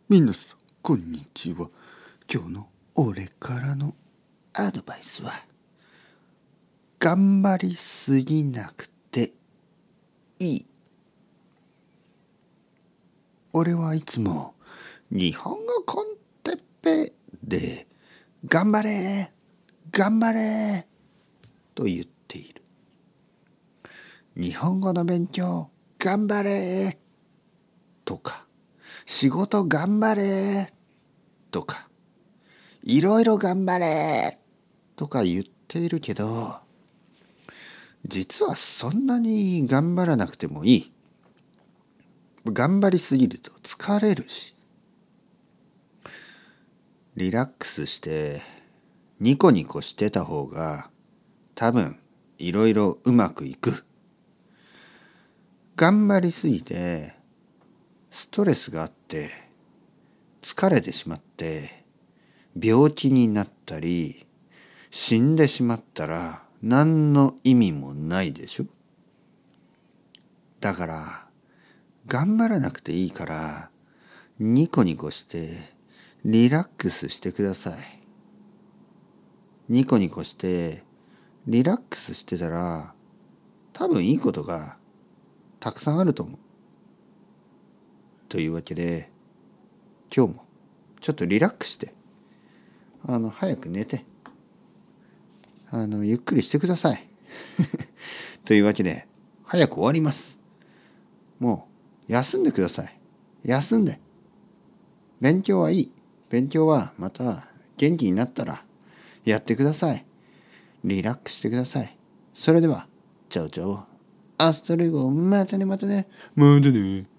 みなさんこんにちは。今日の俺からのアドバイスは、頑張りすぎなくていい。俺はいつも日本語コンテッペで頑張れ頑張れと言っている。日本語の勉強頑張れとか、仕事頑張れとか、いろいろ頑張れとか言っているけど、実はそんなに頑張らなくてもいい。頑張りすぎると疲れるし、リラックスしてニコニコしてた方が多分いろいろうまくいく。頑張りすぎてストレスがあって疲れてしまって病気になったり死んでしまったら何の意味もないでしょ。だから頑張らなくていいからニコニコしてリラックスしてください。ニコニコしてリラックスしてたら多分いいことがたくさんあると思う。というわけで今日もちょっとリラックスして早く寝てゆっくりしてください。というわけで早く終わります。もう休んでください。休んで。勉強はいい。勉強はまた元気になったらやってください。リラックスしてください。それでは、チャオチャオ。アストレゴ、またねまたね。またね。